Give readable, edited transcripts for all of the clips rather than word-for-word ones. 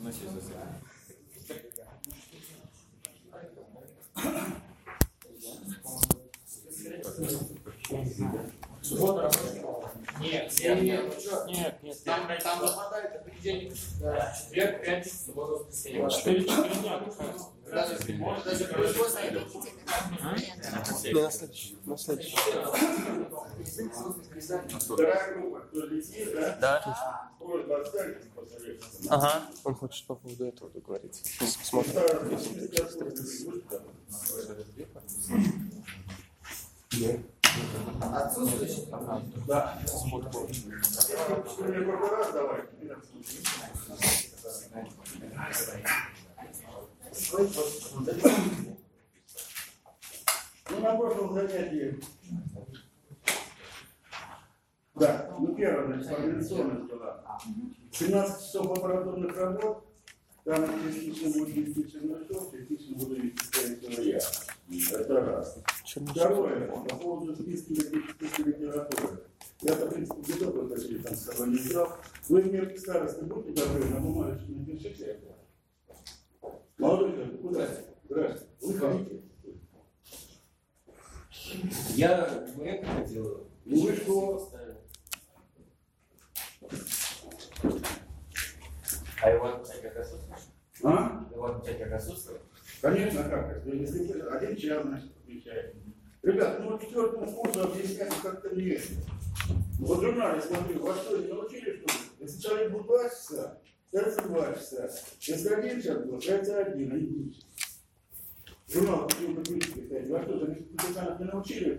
Суббота рабочая? Нет. Там западает, это понедельник. Четверг, пятница, суббота, воскресенье. 4 дня. Даже на следующий. Вторая группа, кто летит, да? Да. Просьба оставить посоветовать. Ага. Он хочет по поводу этого договориться. Посмотрим. Отсутствующий? Да. Мне первый раз давай. Ну, на прошлом занятии. Да, ну первое, значит, организационность была. 17 часов аппаратурных работ, там частично будет вести Чернышов, частично буду вести, скорее всего, я. Это раз. Второе, по поводу списка литературы. Я-то, в принципе, где только хотели там с собой не взял. Вы мне, старосты, будьте добры, на бумажечке напишите это. Молодой человек, куда? Здравствуйте. Выходите. Я это делаю. Ну и что? А его отмечать как отсутствует? А? Его отмечать как отсутствует? Конечно, как? Если один час, значит, отвечает. Ребят, ну вот 4-му курсу объяснять как-то не. Вот в журнале смотрю, во что не научили, что ли? Если человек был 2 часа, ставится 2 часа. Если 1 час был, ставится 1, а не 2 часа. Журнал почему-то книжки ставить. Во что, значит, специально не научили?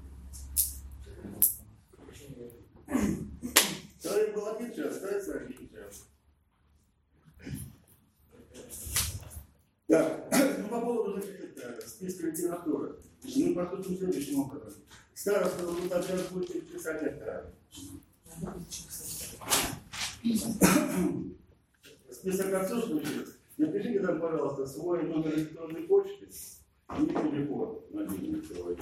Человек был 1 час, ставится 1 час. Да, ну по поводу списка литературы. Мы поступим следующим образом. Староста вот опять будет писать это. Список отсутствующих. Напишите там, пожалуйста, свой номер электронной почты и телефон мобильный свой.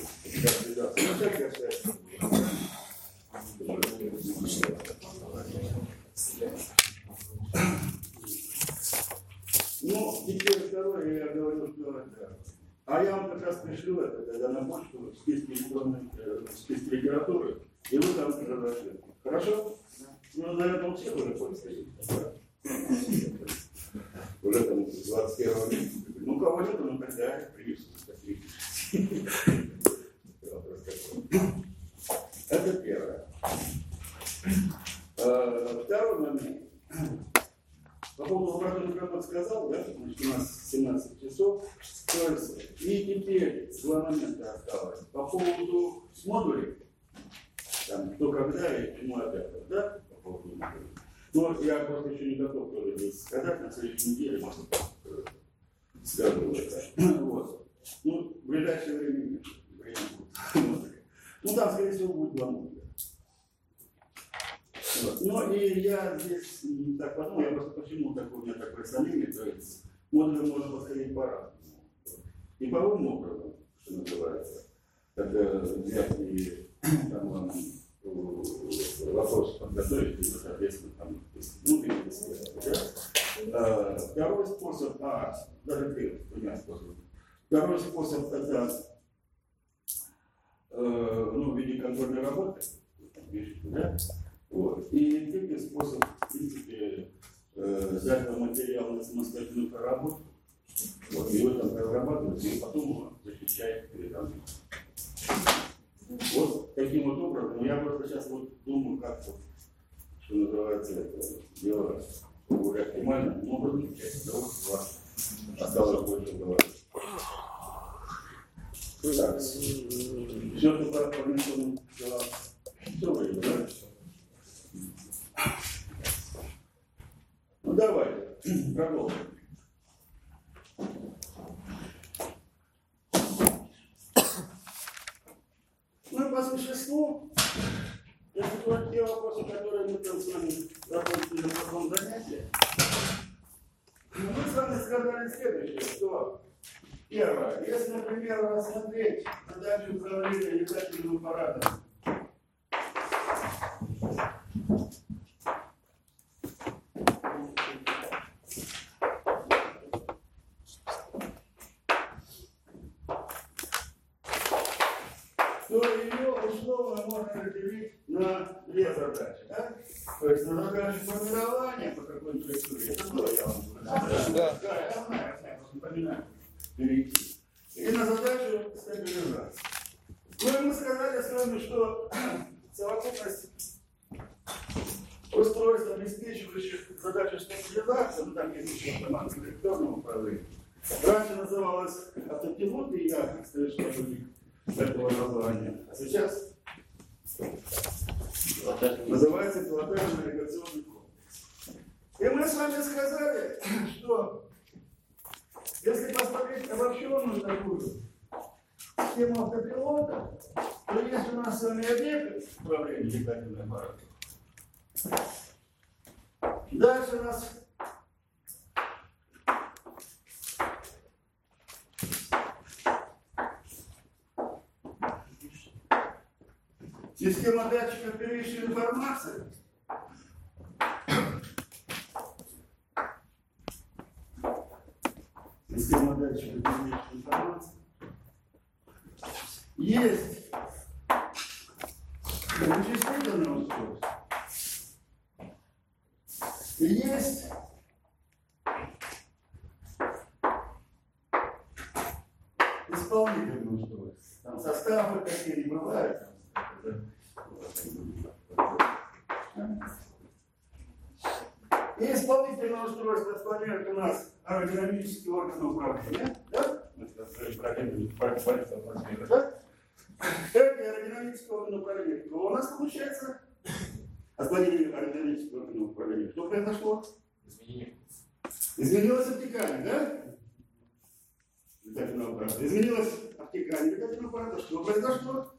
Ну, теперь второе, я говорил, что это. А я вам как раз пришлю это, когда на почту списки электронной, списки литературы, и вы там разошлете. Хорошо? Ну, наверное, у всех уже почта есть. Уже там 21 века. Ну, кого нет, ну тогда привезут. Это первое. Второй момент. По поводу обратного, как он сказал, да, значит, у нас 17 часов. То есть, и теперь 2 момента осталось. По поводу модулей, там, кто когда и чему опять, да, по поводу модулей. Ну, я просто еще не готов тоже здесь сказать, на следующей неделе, может быть, скажу это. Вот. Ну, в ближайшее время нет. Ну, там, скорее всего, будет 2 модуля. Вот. Ну, и я здесь так подумал, я просто почему такое, у меня такое сомнение, то есть модули можно подходить по-разному. И по-умному образом, что называется. Это взять и там вопрос подготовить, и, соответственно, там, ну, да? Второй способ, даже 2 способа. Второй способ это ну, в виде контрольной работы, да? Вот. И третий способ, в принципе, взять материал на самостоятельную проработку, вот, и вы там прорабатываете, и потом его защищаете перед другим. Вот таким вот образом. Я просто сейчас вот думаю, как вот, что называется, это дело более оптимально, но образом часть того, что у вас осталось больше говорить. Так, все, что по организационным делам, все вроде, да? Ну давайте, продолжим. Ну и по существу, это вот те вопросы, которые мы там с вами работали на прошлом занятии. Мы с вами сказали следующее, что первое, если, например, рассмотреть задачу управления летательным аппаратом, то ее условно можно разделить на две задачи. Да? То есть на задачу формирования по какой-то траектории. Это было, я вам говорю. Да. Да, я знаю, просто напоминаю. Перейти. И на задачу стабилизации. Ну и мы сказали с вами, что совокупность устройств, обеспечивающих задачу стабилизации, ну там есть еще команда электронного управления, раньше называлась автопилот, и я сторонник этого названия, а сейчас называется пилотажный навигационный комплекс. И мы с вами сказали, что если посмотреть обобщенную такую систему автопилота, то есть у нас с вами объект управления летательным аппаратом. Дальше у нас система датчиков первичной информации. Система датчиков первичной информации. Есть вычислительное устройство. И есть исполнительное устройство. Там составы какие-то бывают. И исполнительное устройство исполняет у нас аэродинамический орган управления. Да? Это аэродинамический орган управления. Что у нас получается? Освободили аэродинамического органа управления. Что произошло? Изменилось обтекание, да? Летательного аппарата. Изменилось обтекание летательного аппарата. Что произошло?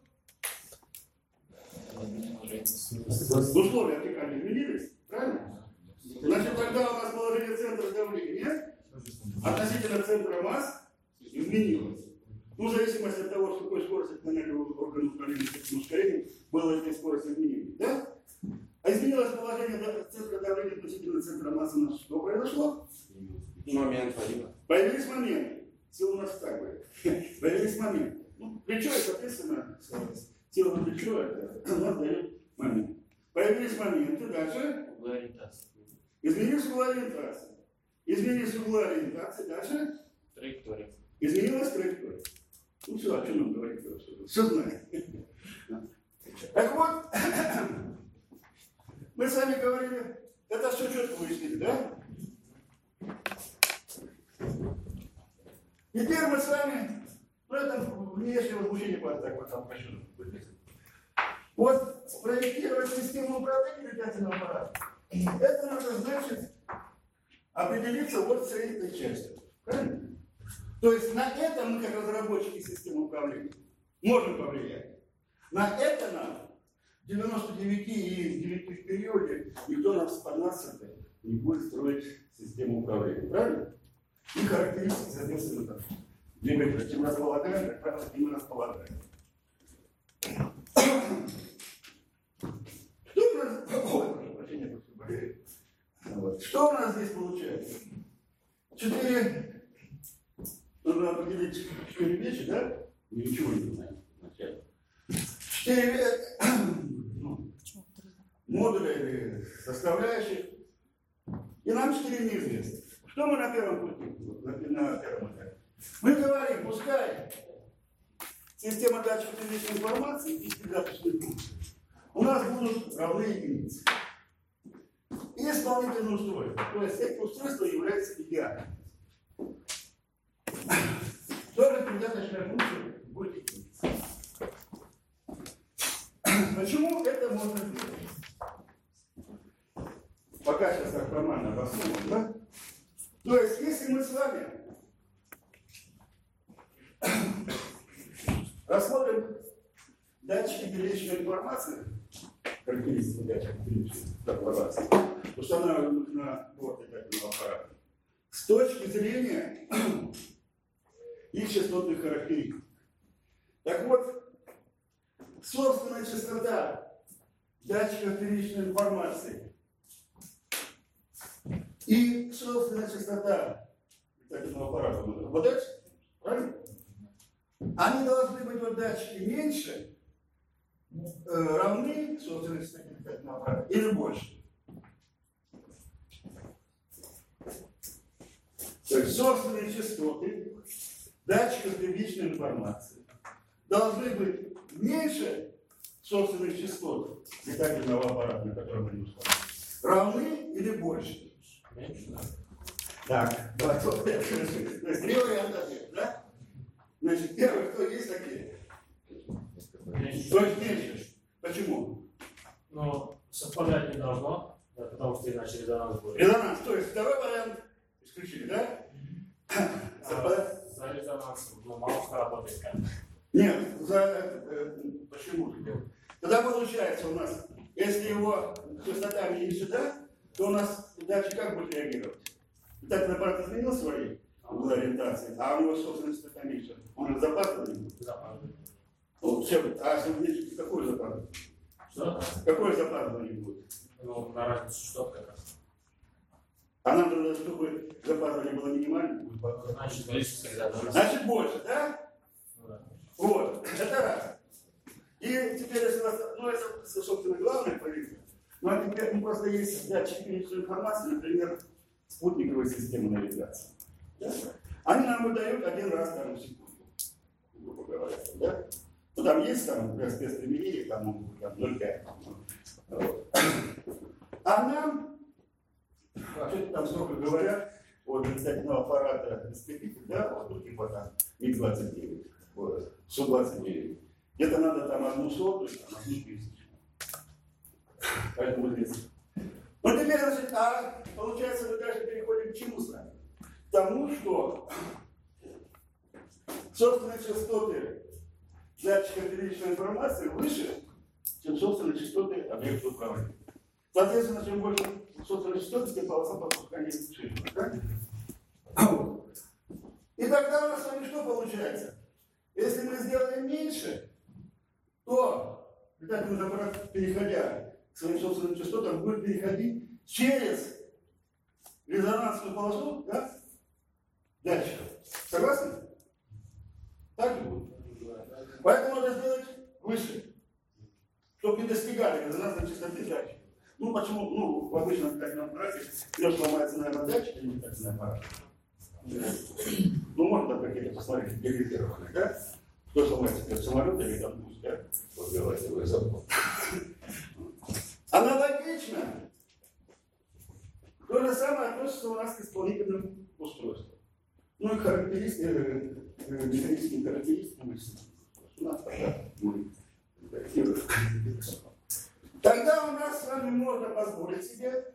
Условия обтекания изменились, правильно? Значит, тогда у нас положение центра давления относительно центра масс изменилось. Ну, в зависимости от того, с какой скоростью отклоняли органы управления с ускорением, было этой скорости изменений, да? А изменилось положение центра давления относительно центра массы, у нас что произошло? Момент. Появились моменты. Сила у нас так говорит. Появились моменты. Ну, плечо, соответственно, сила на плечо, это у нас дает момент. Появились моменты, дальше. Угла ориентации. Изменилась угла ориентации. Изменились угла ориентации, дальше. Траектория. Изменилась траектория. Ну все, о чем нам говорить? Все знаем. Так вот, мы с вами говорили, это все четко выяснили, да? Теперь мы с вами, ну это внешнее возмущение так вот там хочу. Вот спроектировать систему управления летательным аппаратом, это надо, значит, определиться вот с этой частью. Правильно? То есть на это мы, как разработчики системы управления, можем повлиять. На это нам 99 и 9 в периоде никто нас под нас не будет строить систему управления. Правильно? И характеристики, соответственно, так. Двигатель, чем располагаем, как правило, тем мы располагаем. Что у нас... Ой, прошу прощения, вот. Что у нас здесь получается? 4... Нужно определить 4 вещи, да? Ничего не знаем вначале. 4 модуля или составляющих. И нам 4 неизвестны. Что мы на первом пути? На первом этапе. Мы говорим, пускай система датчиков первичной информации и датчиков функций у нас будут равны единице. И исполнительное устройство. То есть это устройство является идеальным. Тоже передаточная функция будет единица. Почему это можно сделать? Пока сейчас так формально обосновано, да? То есть, если мы с вами рассмотрим датчики первичной информации, характеристики датчиков первичной информации, устанавливаемых на борт летательного аппарата, с точки зрения их частотных характеристик. Так вот, собственная частота датчиков первичной информации и собственная частота летательного аппарата, вот датчик, правильно? Они должны быть вот датчики меньше равны собственности таких летательного аппарата или больше. То есть собственные частоты датчиков первичной информации должны быть меньше собственных частот летательного аппарата, на котором они установлены, равны или больше? Меньше, да. Так, давай, то есть три варианта ответа, да? Значит, первый, кто есть такие? Меньше. То есть меньше. Почему? Но совпадать не должно, да, потому что иначе резонанс будет. Резонанс. То есть второй вариант исключили, да? Совпадать? За резонансом, ну, мало кто работает как. Нет, почему? Тогда получается у нас, если его частота меньше, да, то у нас датчик как будет реагировать? Так аппарат изменил свои углы ориентации, а у него собственная частота меньше. Он же запаздывает. Запаздывает. Вот, а если увеличить, какой запаздывание? Что? Какое запаздывание будет? Ну, на разницу частот как раз. А нам надо, чтобы запаздывание было минимальным, будет больше. Значит, близко к резонансу. Значит, больше, да? Да. Вот, это раз. И теперь, если у нас, ну, это, собственно, главное позиция. Ну, а теперь просто есть датчики первичной информации, например, спутниковые системы навигации. Да? Они нам выдают один раз там, в секунду, грубо говоря. Да? Ну, там есть там спецприменение, там могут быть 0,5. Вот. А нам, вообще там столько говорят, от летательного аппарата истребитель, да, вот, ну, типа там МиГ-29, вот, Су-29. Где-то надо там 1/100, там 1000. Поэтому здесь. Ну теперь, значит, получается, мы даже переходим к чему с нами? К тому, что собственные частоты датчика первичной информации выше, чем собственные частоты объекта управления. Соответственно, чем больше собственных частот, тем полоса пропускания шире. Да? И тогда у нас с вами что получается? Если мы сделаем меньше, то летательный аппарат, переходя к своим собственным частотам, будет переходить через резонансную полосу, да? Датчиков. Согласны? Так же будет. Поэтому надо сделать выше, чтобы не достигали резонансной частоты датчиков. Ну почему? Ну, в обычном летательном аппарате лёж ломается, наверное, датчик, а не летательный аппарат. Ну, можно там какие-то посмотреть, делегированные, да? Кто сломается, как самолет или там пусть, да? Вот говорите, вы забыл. Аналогично, то же самое относится у нас к исполнительным устройствам. Ну и механическим характеристикам. У нас тогда у нас с вами можно позволить себе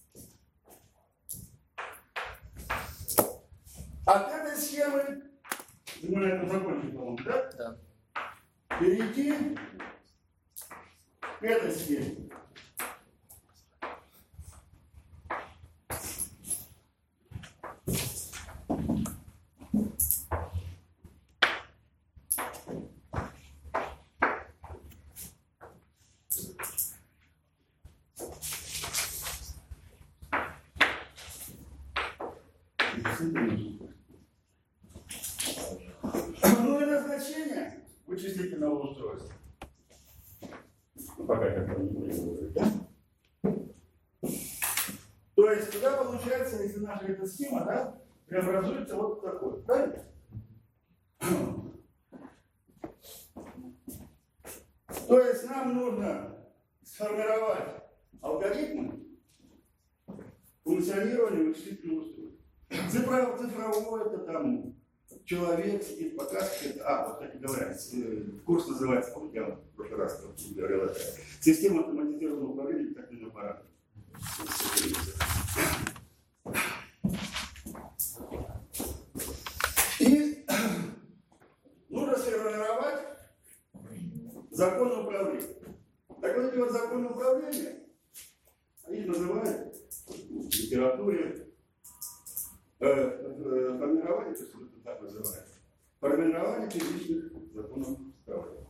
от этой схемы, мы на этом закончим, по-моему, да? Да. Перейти к этой схеме. Ну и назначение вычислительного устройства. Ну, пока как-то не будем говорить, да? То есть, туда получается, если наша эта схема, да, преобразуется вот такой, правильно? То есть, нам нужно сформировать алгоритмы функционирования вычислительного устройства. Цифровой это там человек сидит, показывает. Вот, кстати говоря, курс называется, помните, я в прошлый раз говорил, это система автоматизированного управления летательным аппаратом. И нужно сформировать законы управления. Так вот эти вот законы управления, они называют в литературе формирование, то есть это так называется, формирование первичных законов управления.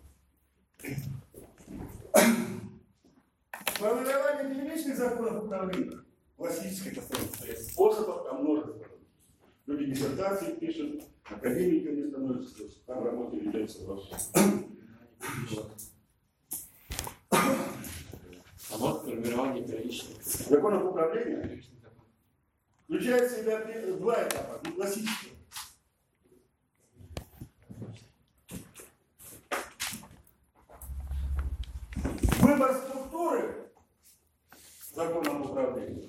Формирование первичных законов управления, классической способов, там множество. Люди диссертации пишут, академиками становятся, там работа ведется во всем. А вот формирование первичных. Законов управления включает в себя два этапа, ну, классических. Выбор структуры законов управления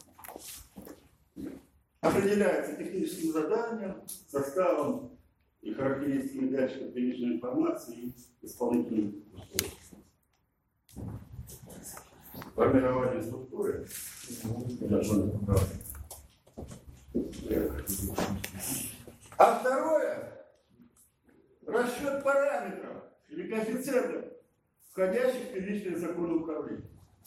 определяется техническим заданием, составом и характеристиками датчиков первичной информации и исполнительным устройством. Формирование структуры законов управления. А второе – расчет параметров или коэффициентов, входящих в первичные законы управления.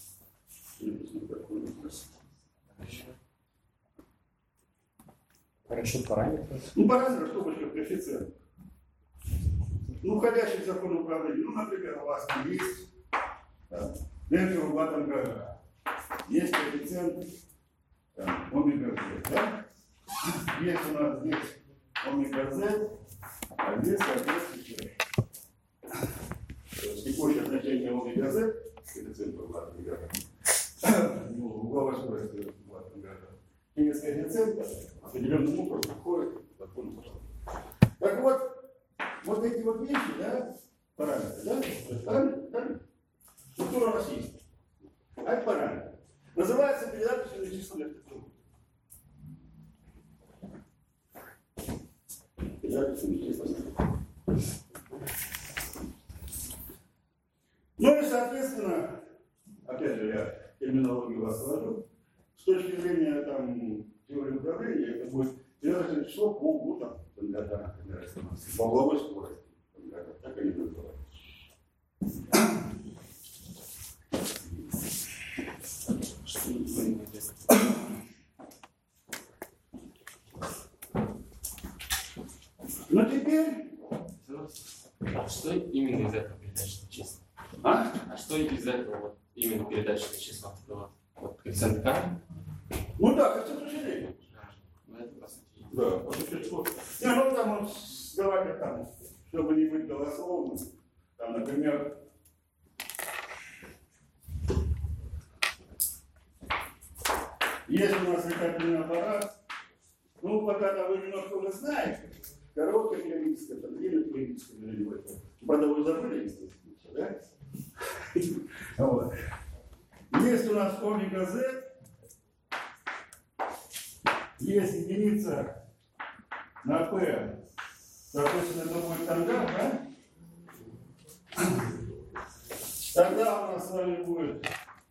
Расчет параметров. Ну, параметров, что будет коэффициент? Ну, входящих в законы управления. Ну, например, у вас там есть Венкер в этом году. Есть коэффициент омега Z, да? Есть у нас здесь омега Z, а здесь соответствующее. То есть текущее значение омега Z, коэффициент в этом году, угловая скорость в этом году, через коэффициент определенным образом входит в закон управления. Так вот эти вот вещи, да, параметры, да? Структура у нас есть. А это параметр. Называется передаточная численная структура. Передаточная численная структура. Ну и, соответственно, опять же, я терминологию вас ввожу. С точки зрения там, теории управления, это будет передаточное число по углу, там, например, по угловой скорости. Так они называют. Ну теперь... А что именно из этого передаточного числа? А что из этого вот именно передаточное число? Вот коэффициент К? Ну да, коэффициент усиления. Ну это по сути. Да, вот это что. Не, ну там вот, давайте там, чтобы не быть голословным, там, например, если у нас летательный аппарат, ну, пока вы немножко уже знаете, короткая периодическая, там, длинная периодическая, правда, вы забыли, естественно, да? Вот. Есть у нас омега Z, есть единица на P, соответственно, это будет тангент, да? Тогда у нас с вами будет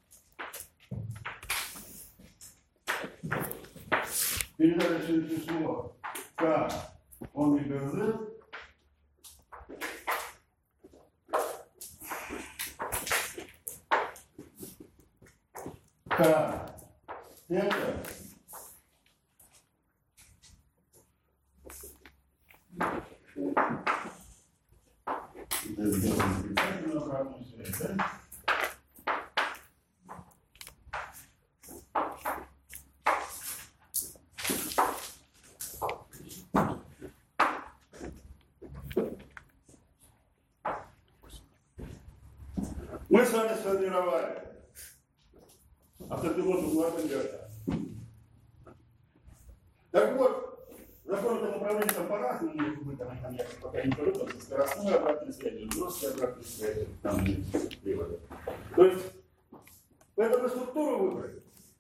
передаточное число К омега Z К это сделаем отрицательную обратную связь, да? Мы с вами сформировали автопилот угла Бенгера. Так вот, закон там управления там по-разному, мы там я пока не говорю, там со скоростной обратной связью, жесткой обратной связью, там приводы. То есть, поэтому структуру выбрать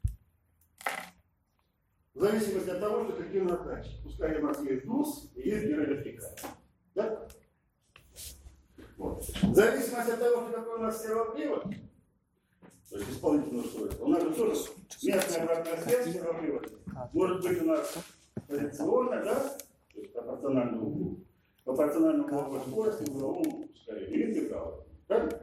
в зависимости от того, что какие у нас датчики. Пускай у нас есть ДУС и есть гироэлектрикаль. Да? Вот. В зависимости от того, что какой у нас сервопривод, то есть исполнительное устройство, у нас же тоже местная обратная связь сервопривода. Может быть у нас позиционная, да? То есть пропорционально углу. Пропорционально угловой скорости, угловому ускорению. Видите, правда? Правильно?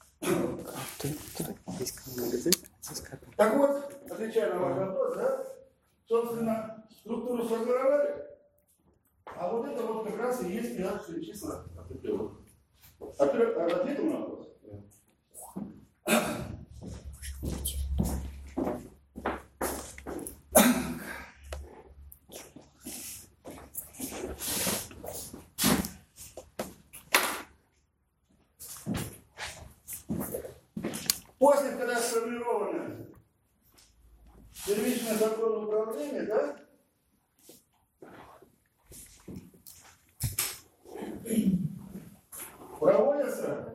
Так вот, отвечая на ваш вопрос, да? Собственно, структуру сформировали, а вот это вот как раз и есть передаточные числа автопилота. Ответил на вопрос? После, когда сформированы первичные законы управления, да, проводятся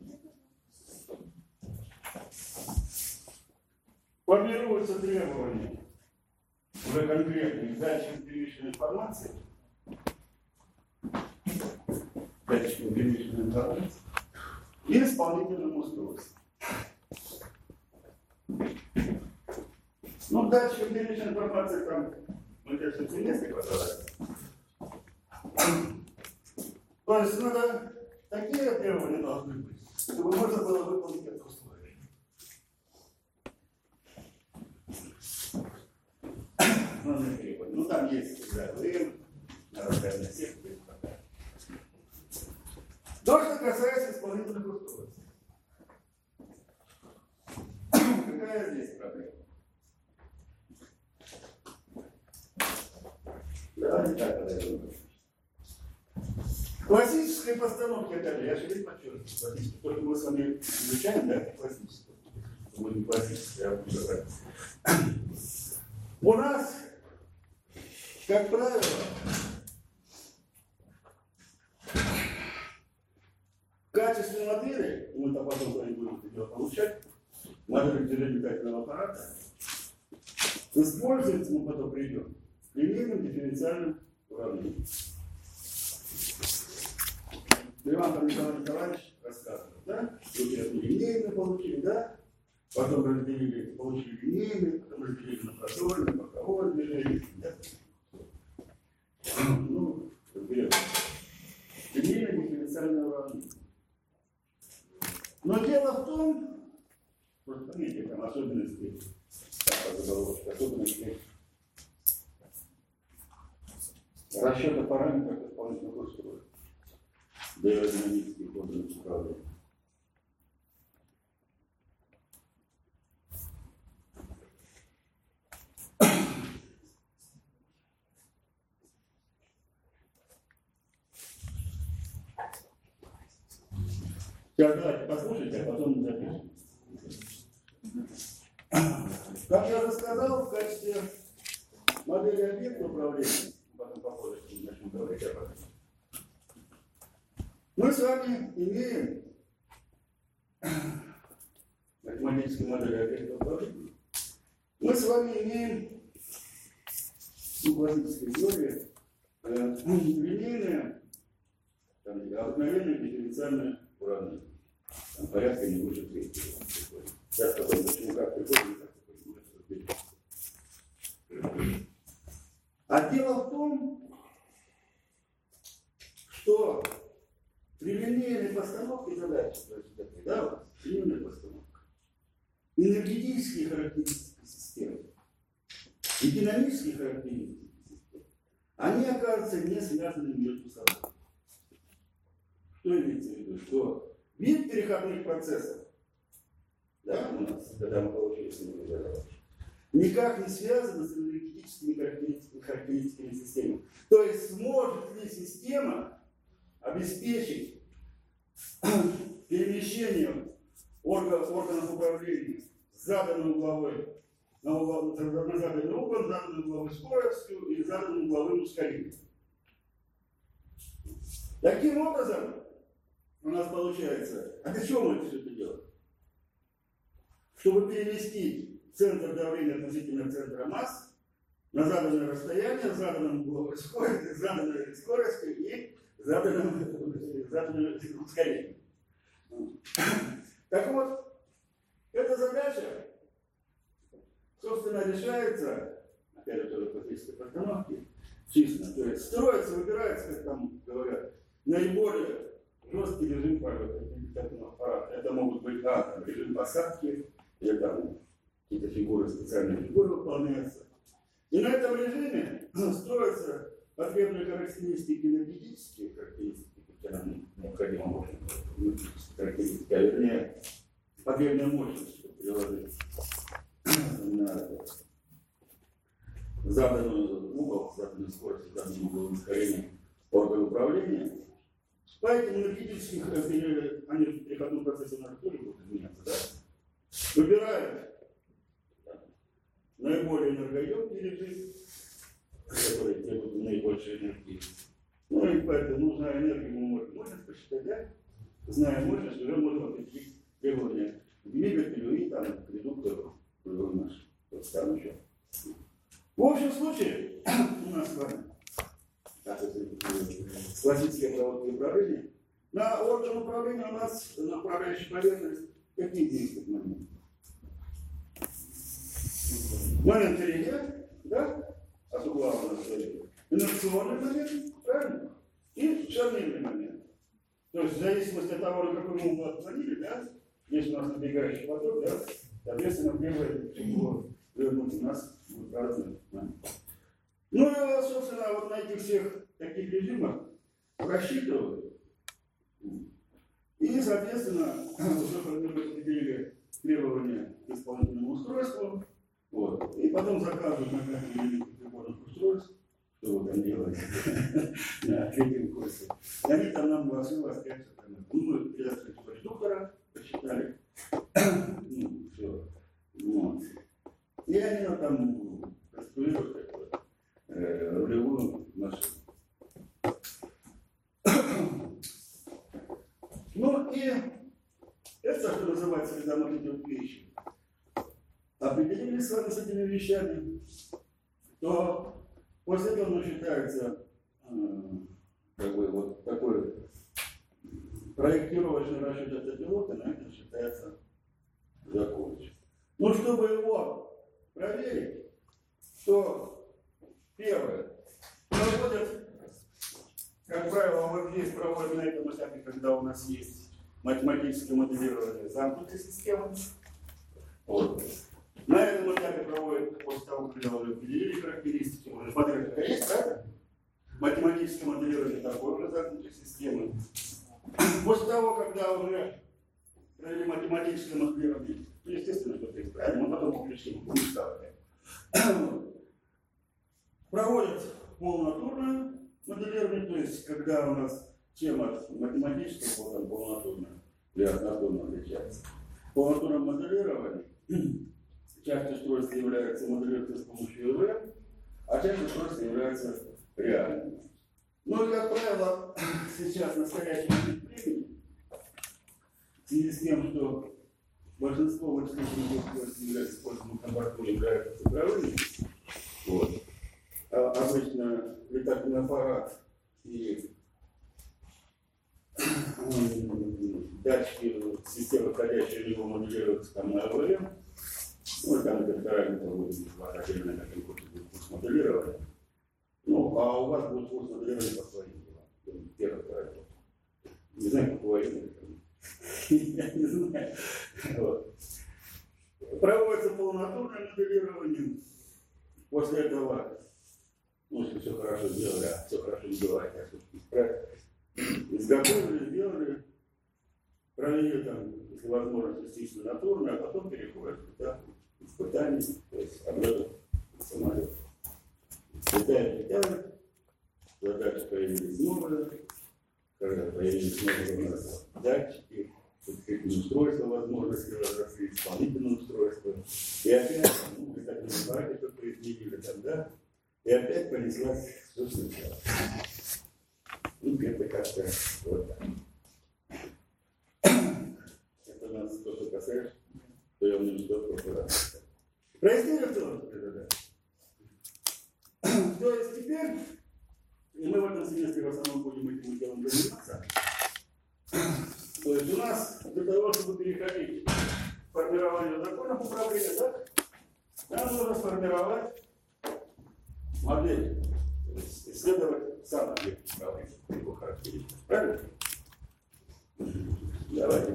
формируются требования уже конкретные к датчикам первичной информации, и исполнительному устройству. Ну, датчикам первичной информации там, мне кажется, несколько хватает. То есть надо такие требования должны быть, чтобы можно было выполнить это условие. Ну, там есть всегда время, разные секции. То, что касается исполнительных устройств. Какая здесь проблема? Давайте так подойдем. Классической постановки, опять же, я же не подчеркиваю, классической, только мы с вами изучаем, да, классическую. Мы не классическая, а уже. У нас, как правило, в качестве модели, мы это потом с вами будем это дело получать, модель движения летательного аппарата, используется, мы потом придем, линейным дифференциальным уравнением. Иван Николаевич рассказывал, да? Вот это линейно получили, да? Потом разделили, получили линейные, потом разделили на продольное, боковое движение. Да? Ну, разберем. Линейное дифференциальное уравнение. Но дело в том, просто помните, там особенности, особенности расчета параметров исполнительных устройств. Аэродинамических органов управления. Сейчас давайте послушайте, а потом запишем. Как я уже сказал, в качестве модели объекта управления, потом попозже начнем говорить об этом, мы с вами имеем математическую модель объекта управления. Мы с вами имеем в классической теории линейное, обыкновенное дифференциальное уравнение. Там порядка не выше третьего. Сейчас потом почему как приходим, как приходим. А дело в том, что при линейной постановке задачи, то есть, да, линейная постановка, энергетические характеристики системы и динамические характеристики системы, они оказываются не связаны между собой. Что имеется в виду? Что вид переходных процессов, да, у нас, когда мы получили синхронизацию, никак не связано с энергетическими характеристиками системы. То есть сможет ли система обеспечить перемещение органов управления с заданной угловой, на заданный угол, заданной угловой скоростью и заданным угловым ускорением. Таким образом, у нас получается, а для чего мы это все это делаем? Чтобы переместить центр давления относительно центра масс на заданное расстояние, заданным угловой скоростью, заданной скоростью и заданным ускорением. Так вот, эта задача, собственно, решается, опять же, тоже в классической постановке, численно. То есть строится, выбирается, как там говорят, наиболее жесткий режим полета летательного аппарата. Это могут быть режим посадки, или там какие-то фигуры, специальные фигуры выполняются. И на этом режиме строятся потребные характеристики, энергетические характеристики, которые нам необходимо характеристики, а вернее, потребная мощность, чтобы приложить на заданную угол, заданную скорость, заданную угол ускорения органа управления. По этим энергетическим, они в переходном процессе на тоже будут изменяться, да? выбирают наиболее энергоемкий режим, который требует наибольшей энергии. Ну и поэтому нужна энергия, мы можем посчитать, да? Зная мощность, уже можем определить требования к двигателю и там, к редуктору, наш станущий. В общем случае, у нас с вами классическое проводное управление. На общем управлении у нас на управляющей поверхности какие действуют моменты? Момент перехода, да? От угла у нас стоит. Инерционный момент, правильно? И шарнирный момент. То есть в зависимости от того, на какой мы угол отклонили, да? Если у нас набегающий поток, да? Соответственно, первое, чего вернуть у нас будет разный момент. Ну и, собственно, вот на этих всех таких режимах рассчитывают. И, соответственно, уже мы определили требования к исполнительному устройству. Вот. И потом заказывают на каждый элемент приборных устройств, что вы там делаете на третьем курсе. И они там нам гласили рассказать, что там. Ну, мы передали редуктора, посчитали. Ну, все. Вот. И они нам там конструируют рулевую машину. Ну и это, что называется, когда мы идем вещи, определились с вами с этими вещами, то после этого ну, считается как бы вот такой проектировочный расчет автопилота, на это считается закончен. Ну, чтобы его проверить, то первое, проводят, как правило, вот здесь проводят на этом этапе, когда у нас есть математическое моделирование замкнутой системы. Вот. На этом этапе проводят, после того, когда уже определили характеристики, уже смотрели, какая есть, правильно? Математическое моделирование такой же замкнутой системы. После того, когда уже провели математическое моделирование, ну, естественно, что это правильно, мы потом включим, проводят полнатурное моделирование, то есть когда у нас чем от математического полнатурное или от натурного отличается. В полнатурном моделировании часть устройства является моделироваться с помощью ИВ, а часть устройства является реальным. Ну и, как правило, сейчас в настоящий момент времени, в связи с тем, что большинство вычислительных устройств является использованным на борту, являются цифровыми, вот. Обычно летательный аппарат и датчики системы, входящие в него, моделируются там на АВМ. Ну, там это вторая будет отдельно на этом курсе будет курс моделирования. Ну, а у вас будет курс моделирования по своим делам. Первый, второй. Не знаю, как у военных. Я не знаю. Вот. Проводится полнотурное моделирование. После этого, ну, если все хорошо сделали, а все хорошо не бывает, я все-таки исправил. Изготовили, сделали, провели там, если возможно, частично натурно, а потом переходят к этапу испытаний, то есть облета самолета. Летают, задачи появились новые, когда появились новые у нас датчики, устройства, возможности разработки, исполнительные устройства. И опять, ну, летательные аппараты только изменили тогда, и опять понеслась все сначала. Ну, это как-то вот так. Это у нас то, что касается, то я не жду только раз. Прояснили все? То есть теперь, и мы в этом семестре в основном будем этим делом заниматься, то есть у нас для того, чтобы переходить к формированию законов управления, да, нам нужно сформировать модель, исследовать сам объект управления, его характеристики. Правильно? Давайте.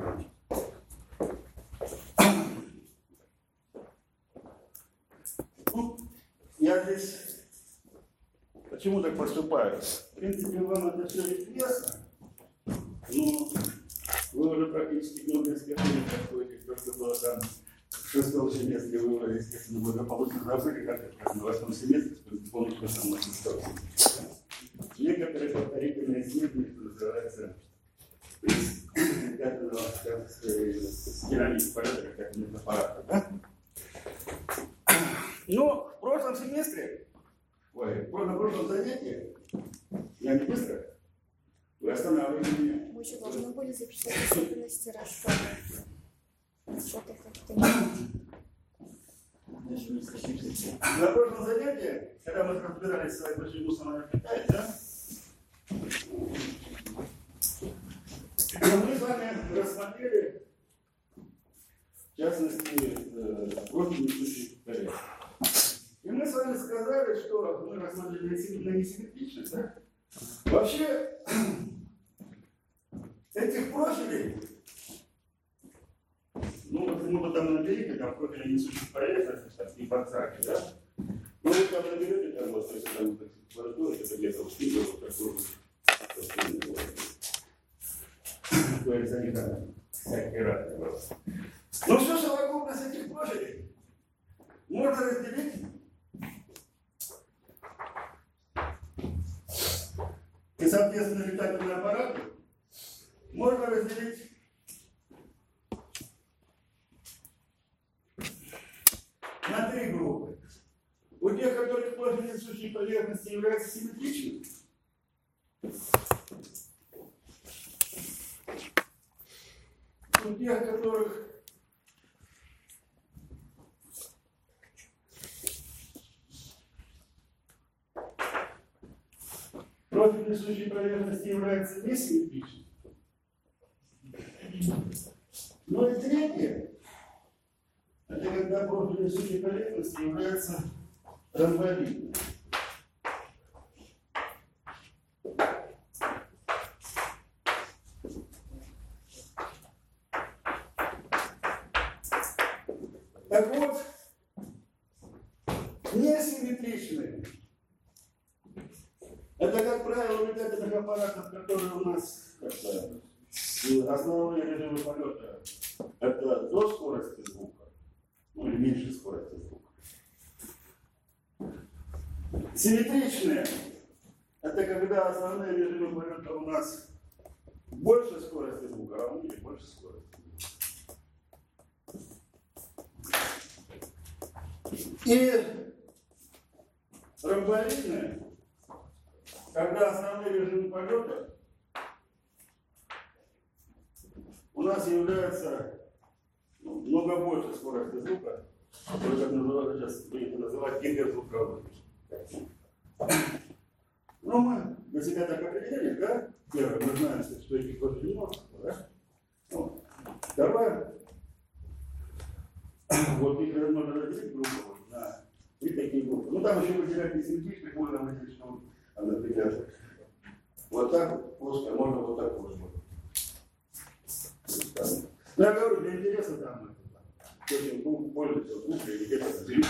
Ну, я здесь почему так поступаю? В принципе, вам это все известно, но вы уже практически много исследований подходите, то, что было там в 6-м семестре, вы уже, естественно, благополучно забыли, как это на 8-м семестре, помните, что там на 6-м. Некоторые повторительные исследования, что называется, с керамических порядок, как метафора, да? Но в прошлом семестре, на прошлом занятии, я не быстро, вы останавливаете меня. Мы еще должны были записать особенности расхода. Что-то как-то не... На прошлом занятии, когда мы разбирались с вами, почему самолет летает, да? Мы с вами рассмотрели, в частности, родственный случай Кореи. И мы с вами сказали, что мы рассмотрели на несимметричность, да? Вообще, этих профилей, ну вот мы потом наберите, там профили несущих поверхности, сейчас и подсаки, да? Ну вы там наберете, там вот, если там температура, это где-то уступит, вот такую, говорится, они там всякие разные просто. Но все совокупность этих профилей можно разделить и, соответственно, летательные аппараты можно разделить на три группы. У тех, которых профиль несущей поверхности является симметричным, у тех, которых профиль несущей поверхности является несимметричным. Ну и третье, это когда профиль несущей поверхности является ромбовидным. Так вот, несимметричные — это, как правило, летательных аппаратов, которые у нас основные режимы полета, это до скорости звука, ну или меньше скорости звука. Симметричные — это когда основные режимы полета у нас больше скорости звука, равны или больше скорости звука. И ромбовидные, когда основные режимы полета у нас является много больше скорости звука, который, как называют, сейчас принято называть гиперзвуковым. Ну, мы для себя так определили, да? Первое, мы знаем, что этих профилей множество, да? Вот. Второе, вот их можно разделить группу на три такие группы. Ну, там еще выделять несимметричных, можно выделить, что, например, вот так вот, плоская, можно вот так вот. Ну, я говорю, для интереса там, кто-нибудь пользуется звуком или где-то разделить.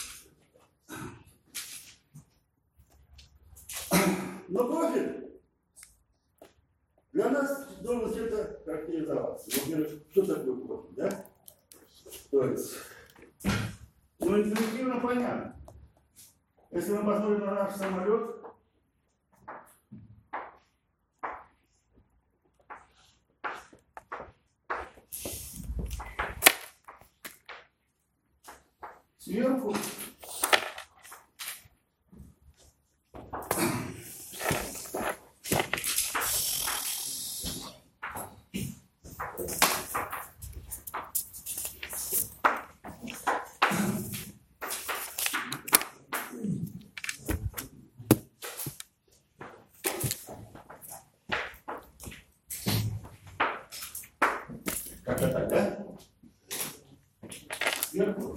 Но профиль для нас должен где-то характеризоваться. Во-первых, что такое профиль, да? То есть, ну, интуитивно понятно. Если мы посмотрим на наш самолет, сверху как-то так, да? Сверху.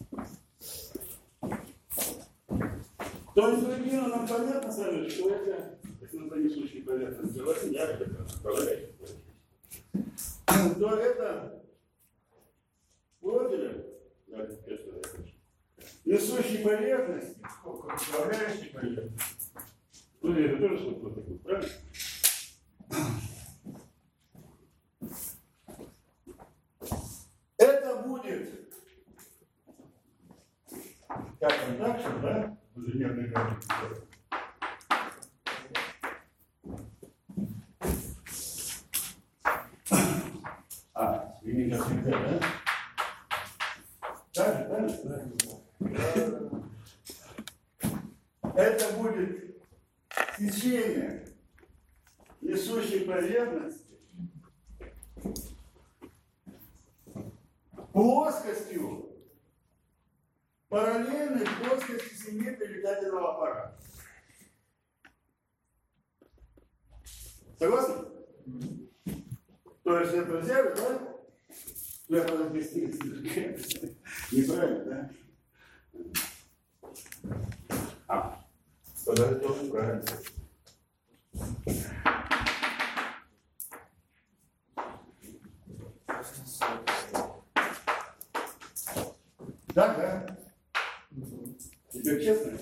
То интуитивно нам понятно с вами, что это несущие поверхности России, я это направляю. То это профили, несущие поверхности, управляющие поверхности. Ну, это тоже что-то такое, правильно? Это будет как контакшн, да? Инженерный график. Или как нельзя, да? Так же? Это будет течение несущей поверхности плоскостью, параллельной плоскости симметрии летательного аппарата. Согласны? То есть это взяли, да? Я неправильно, да? Тогда это тоже правильно. Да. Теперь честно.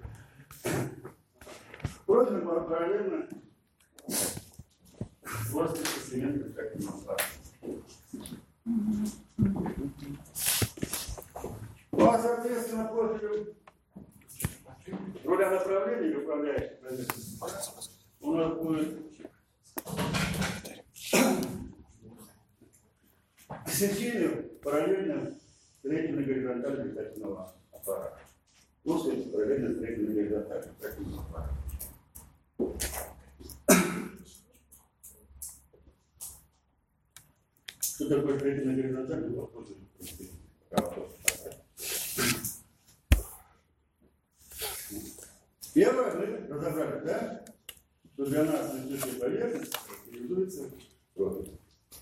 Просто параллельно просто симметрия как и ну, а соответственно, после руля направления, управляющих у нас будет сечение параллельно средней горизонтали летательного аппарата. Ну, сказать, параллельно средней горизонтали летательного аппарата. Что такое средней горизонтали? Вопрос. Первое мы разобрали, да? Что для нас несущая поверхность характеризуется профилем.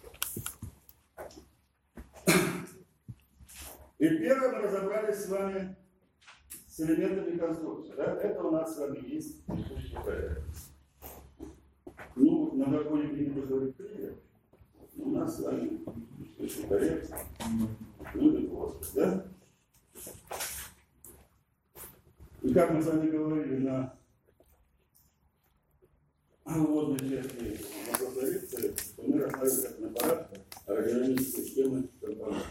И первое мы разобрались с вами с элементами конструкции. Да? Это у нас с вами есть несущая поверхность. Ну, на законе принято говорить пример. У нас с вами несущая поверхность. Ну или плоскость, да? И как мы с вами говорили на вводной части вопроса лекции, то мы рассматриваем аппарат аэродинамической системы компонентов.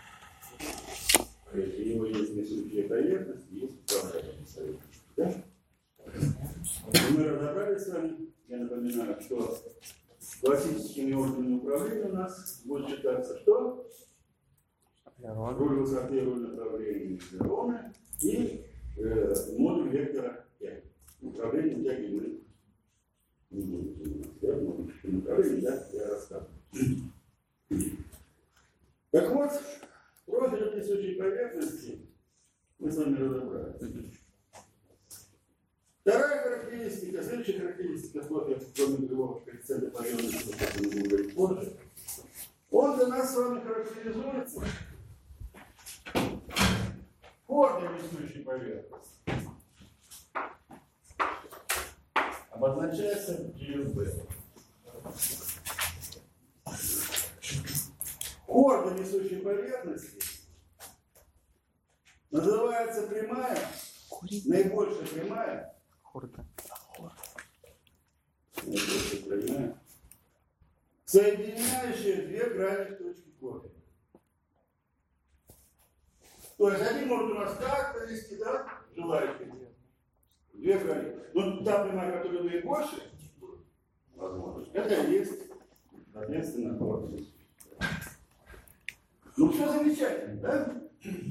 У него есть несущая поверхность и есть управляемая поверхность. Да? Мы разобрались с вами, я напоминаю, что классическими органами управления у нас будет считаться что? Руль высоты, руль направления, элероны и модуль вектора тяги. Управление тяги мы не будем заниматься. Управление я рассказываю. Так вот, профиль несущей поверхности мы с вами разобрали. Вторая характеристика, следующая характеристика профиля, кроме другого коэффициента поверхности, который мы будем говорить позже, он для нас с вами характеризуется хордой несущей поверхности. Обозначается через B. Хорда несущей поверхности называется прямая, наибольшая прямая, наибольшая прямая, соединяющая две грани точки корня. То есть они могут у нас так провести, да, желающие. Две грани. Но та прямая, которая наибольшая, возможно, это и есть, соответственно, хорда. Ну, все замечательно, да?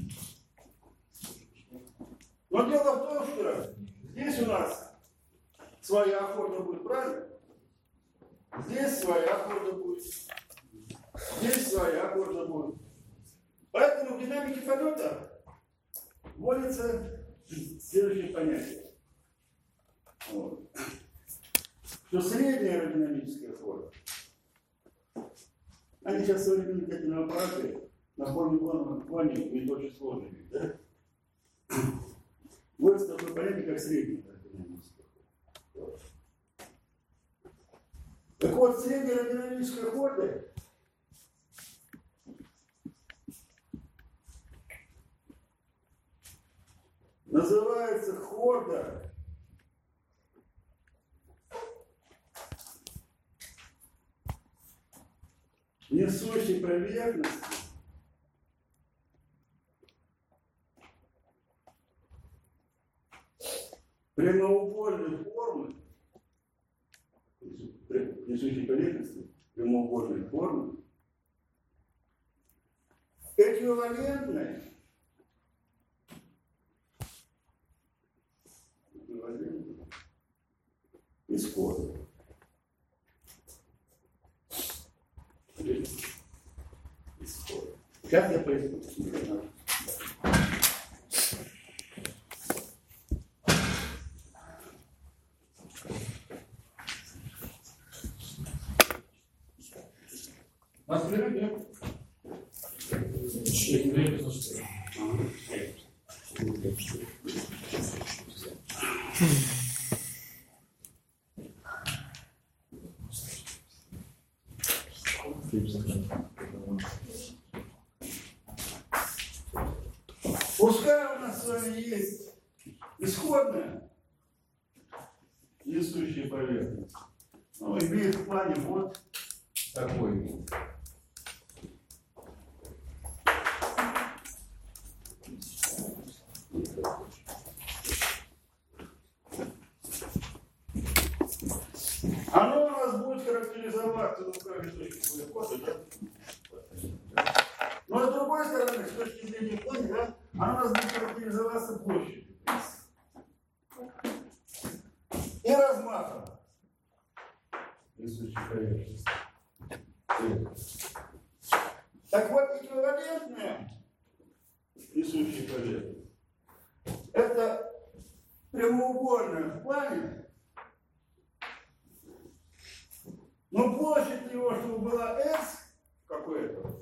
Но дело в том, что здесь у нас своя хорда будет, правильно? Здесь своя хорда будет. Здесь своя хорда будет. Поэтому в динамике полета вводится следующее понятие. Вот. Что средняя аэродинамическая хорда, они сейчас в современном летательном аппарате на форме плане не очень сложными, да? Вот такое понятие, как средняя аэродинамическая хорда. Так вот, средняя аэродинамическая хорда называется хорда несущей поверхности прямоугольной формы, несущей поверхности прямоугольной формы эквивалентны исходу. Сейчас я поясню. Нас время нет. Пускай у нас с вами есть исходная несущая поверхность, но имеет в плане вот такой вид. Оно у нас будет характеризоваться, ну, как же точки входа, да? Но с другой стороны, с точки зрения плана, да, оно у нас будет характеризоваться площадью и размахом несущей поверхности. Так вот, эквивалентная несущая поверхность — это прямоугольная в плане, но площадь его, чтобы была S какой-то,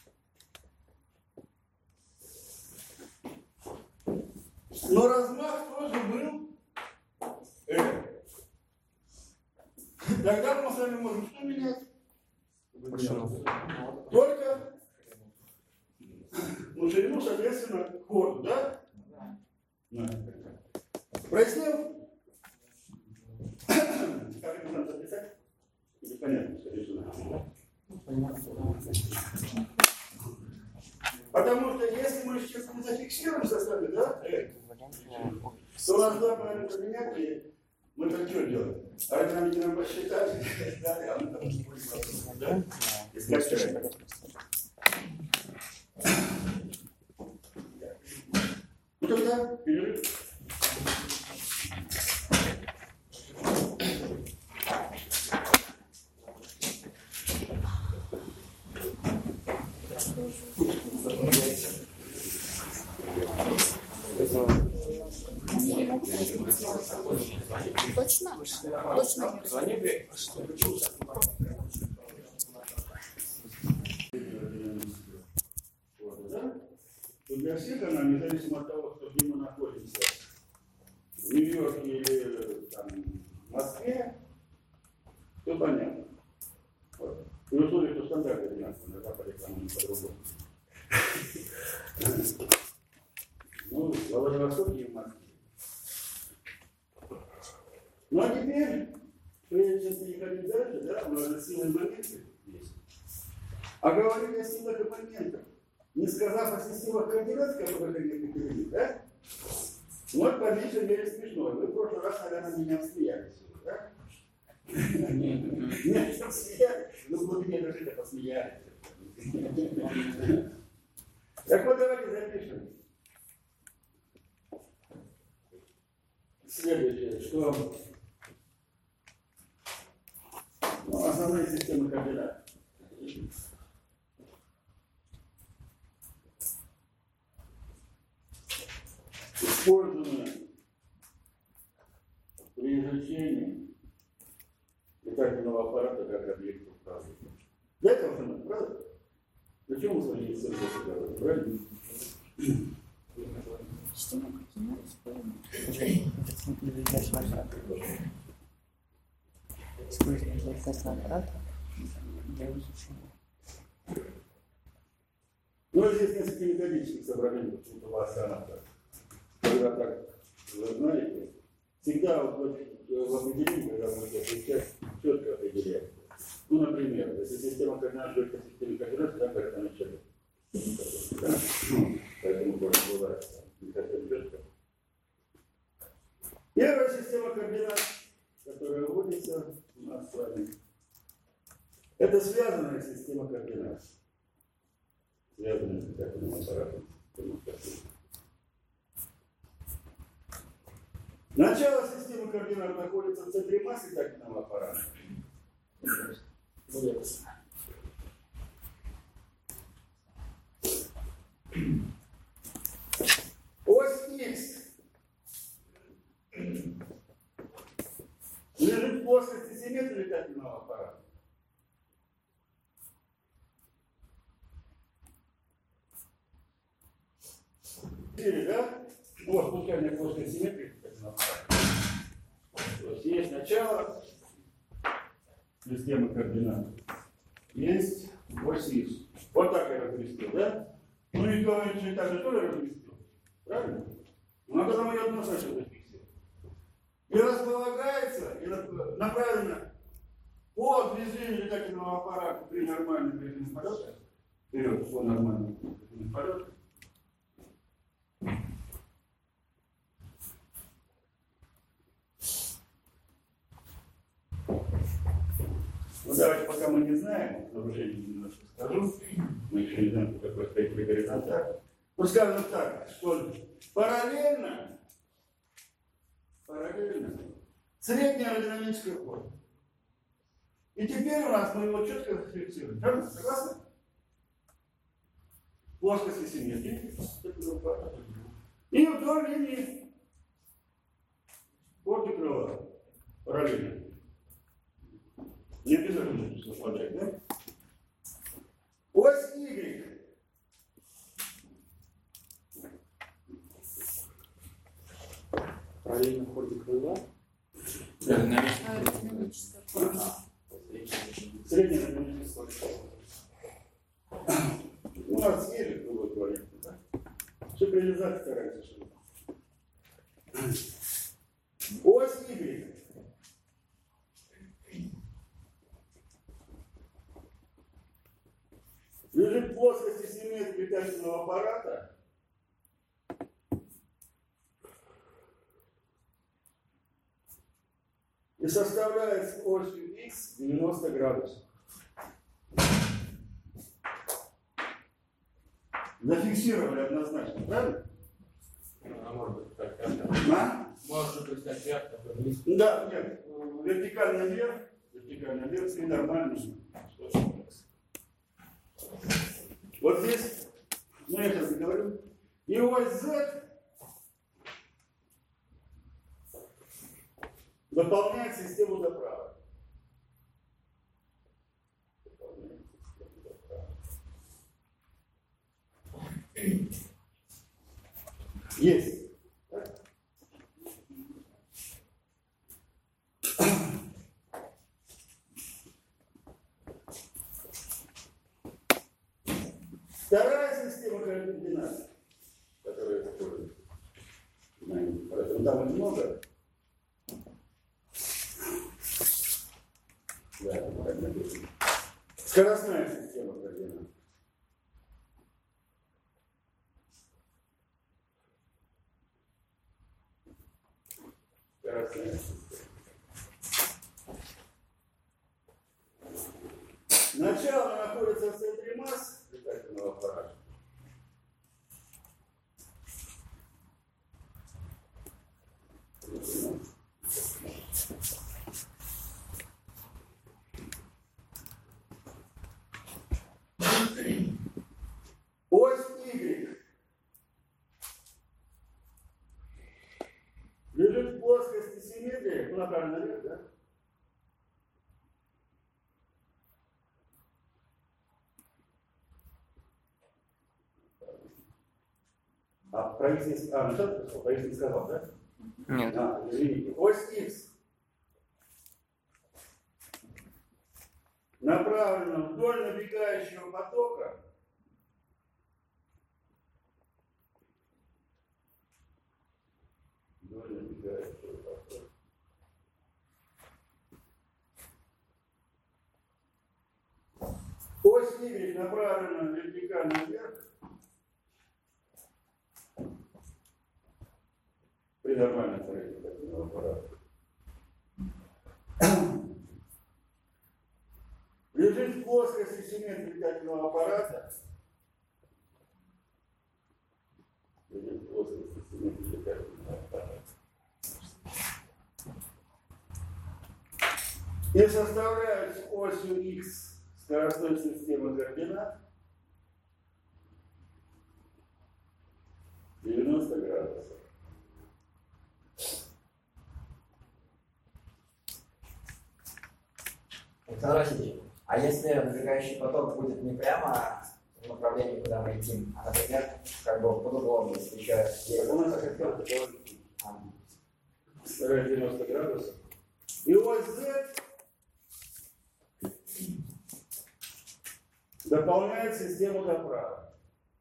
но размах тоже был L. Тогда мы с вами можем что менять? Только ширину, соответственно, к ходу, да? Да. Прояснил? Как это надо записать? Или понятно, скорее всего. Потому что если мы сейчас не зафиксируем в составе, да, то у нас два параметра менять, и мы так что делаем? Аэродинамики нам посчитали, да? И скачаем. Ну тогда перерыв. Точно? Точно. Для всех она, независимо от того, что где мы находимся, в Нью-Йорке или там, в Москве, все понятно. Вот. И условия, что стандарты одинаковые, на Западе там по-другому. Ну, в Владивостоке и в Москве. Ну а теперь, прежде чем переходить дальше, да, у нас же силы и моменты есть. А говорить о силах и моментах, не сказав о системах координат, которые они определили, да? Вот по меньшей мере смешно. Вы в прошлый раз, наверное, меня смеялись, да? Нет, что смеялись, но в глубине души-то посмеялись. Так вот, давайте запишем. Следующее, что основные системы координат. Используемые при изучении летательного аппарата как объекта управления. Для этого же надо, правда? Зачем мы с вами все это делаем, правильно? Система координат используем. Используем летательный аппарат для изучения. Ну, здесь несколько методических соображений, почему-то у вас она так. Когда так, вы знаете, всегда вот в определении, когда мы отвечать, четко определяем. Ну, например, если система координат только система координат, то это начало. Поэтому тоже бывает не совсем четко. Первая система координат, которая вводится у нас с вами, это связанная система координат. связанные с дыхательным аппаратом. Начало системы координат находится в центре массы дыхательного аппарата. Ось X лежит в плоскости симметрии дыхательного аппарата. Да? Вот спускание плоской симметрии дыхательного аппарата. То есть есть начало системы координат. Есть ось X. Вот так я разместил, да? Ну и говорит, так же тоже разместил. Правильно? Но потом ее однозначно зафиксировать. И располагается, и направлено по движению летательного аппарата при нормальном движении полета. Вперед, по нормальному движению полета. Ну давайте, пока мы не знаем, вооружение немножко скажу, мы еще не знаем, какой стоит при горизонтали. Ну скажем так, что параллельно средняя аэродинамическая форма. И теперь у нас мы его четко зафиксируем. Правильно? Согласны? Плоскости симметрии. И вдоль линии борта крыла. Параллельно. Не обязательно совпадать, да? Ось Y. Параллельно ходит крыло. Аэродинамическая форма. Средняя аэродинамическая форма. У нас есть другой туалет, да? Все реализация старается, что ось Y. Лежит в плоскости симметрии летательного аппарата. И составляет с осью X 90 градусов. Зафиксировали однозначно, правильно? А может быть, так, как-то. А? Может быть, так, вверх, так, вниз. Да, нет. Вертикально вверх и нормально. Вот здесь, ну я сейчас говорю, и ось Z дополняет систему заправок. Есть. Вторая система координат, которая используется. Поэтому там их много. Да, скоростная система координат. Скоростная система. Начало находится в центре масс летательного аппарата. Ось Y лежит в плоскости симметрии, ну, направленно наверх, да? Правительство сказал, да? Нет. Извините. Ось X направлена вдоль набегающего потока ось Y направлена вертикально вверх при нормальном строении летательного аппарата. Лежит в плоскости симметрии летательного аппарата и составляют с осью x скоростной системы координат 90 градусов. Александр Васильевич, а если набегающий поток будет не прямо в направлении, куда мы летим, а, например, как бы под углом, если еще... У нас хотел 90 градусов. И ось z дополняет систему направо.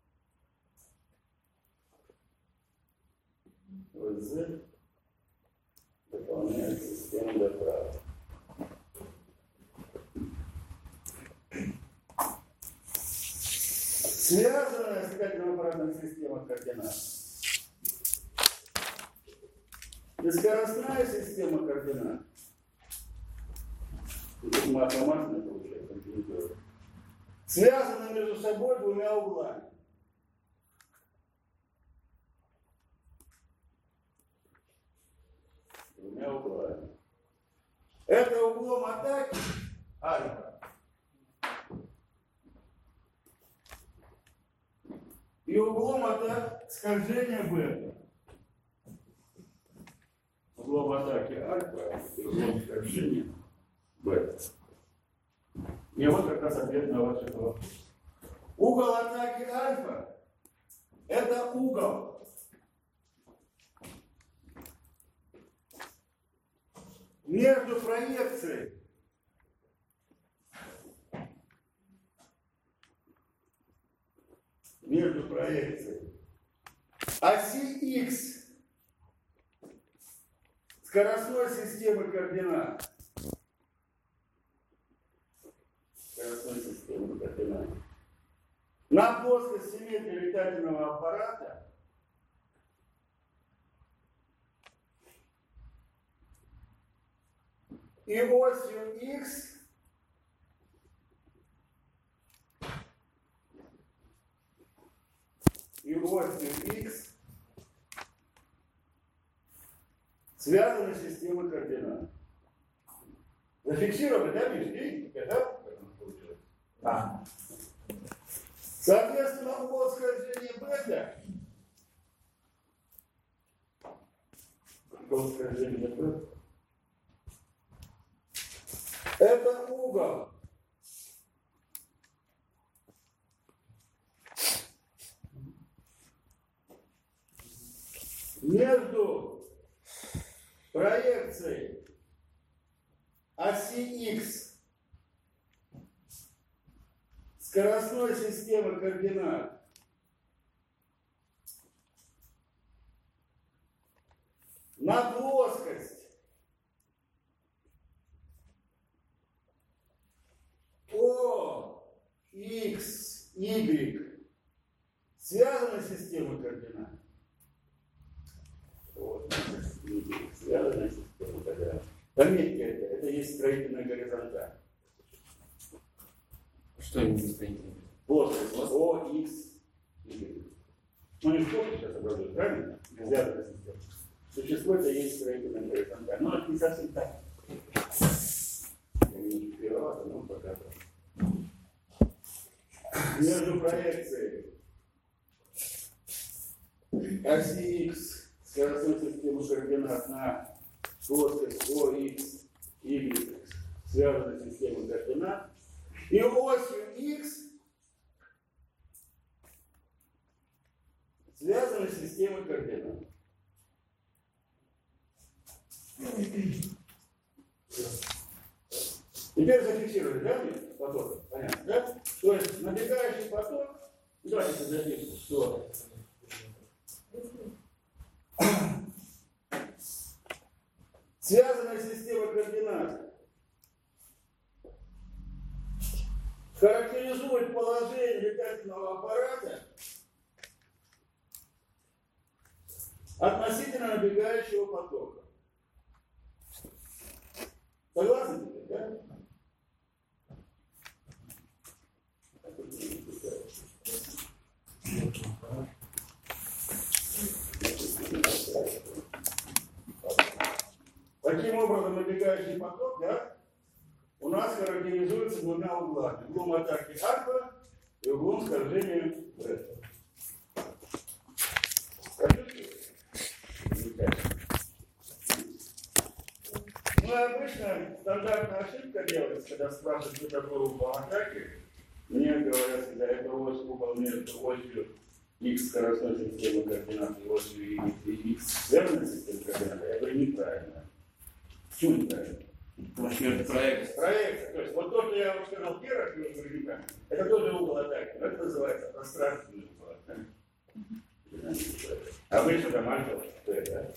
Ось z дополняет систему направо. Связанная с катетно-обратной системой координат и скоростная система координат, это автоматно получается, связаны между собой двумя углами. Двумя углами. Это углом атаки альфа. И углом атаки скольжения бета. Углом атаки альфа и углом скольжения бета. И вот как раз ответ на ваш вопрос. Угол атаки альфа – это угол между проекцией оси x скоростной системы координат. На плоскость симметрии летательного аппарата и осью x связаны системы координат. Зафиксировали, да, видите, да? Да. Соответственно, угол скольжения бета, это угол между проекцией оси x скоростной системы координат на плоскость О, X, Y связаны системы координат. Вот, связаны системы координат. Пометьте это есть строительная горизонталь. Что именно строительная? Плоскость О, X, Y. Ну не что сейчас образует, правильно? Связанная система. Существо это есть строительная горизонталь. Но это не совсем так. Я не успевала, но пока так. Между проекцией оси X скоростной системы координат на плоскость О, X, Y связанной системой координат и осью X связанной системой координат. Теперь зафиксировали, да, поток? Понятно, да? То есть набегающий поток, давайте запишем, что связанная система координат характеризует положение летательного аппарата относительно набегающего потока. Согласны теперь, да? Таким образом, набегающий поток, да, у нас характеризуется двумя углами. Углом атаки альфа и углом скольжения бета. Ну, обычно стандартная ошибка делается, когда спрашивают, что такое угол атаки. Мне говорят, когда это ось угол между осью X скоростной системы координат и осью X связанной системы координат. Я говорю, неправильно. Почему неправильно? Потому что это проект. Проекция. То есть вот то, что я вам сказал первый, это тоже угол атаки. Но это называется пространственный угол атаки. Обычно там альфа, что это?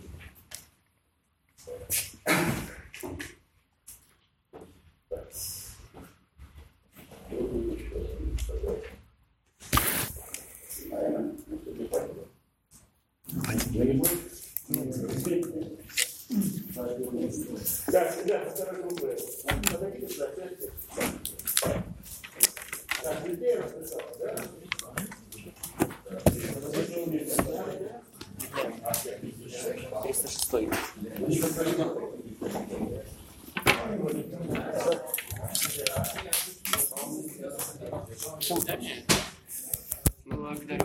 Так, ребята, второй группы. Подойдите сюда, сядьте. Так, людей расписал, да? Ну, а когда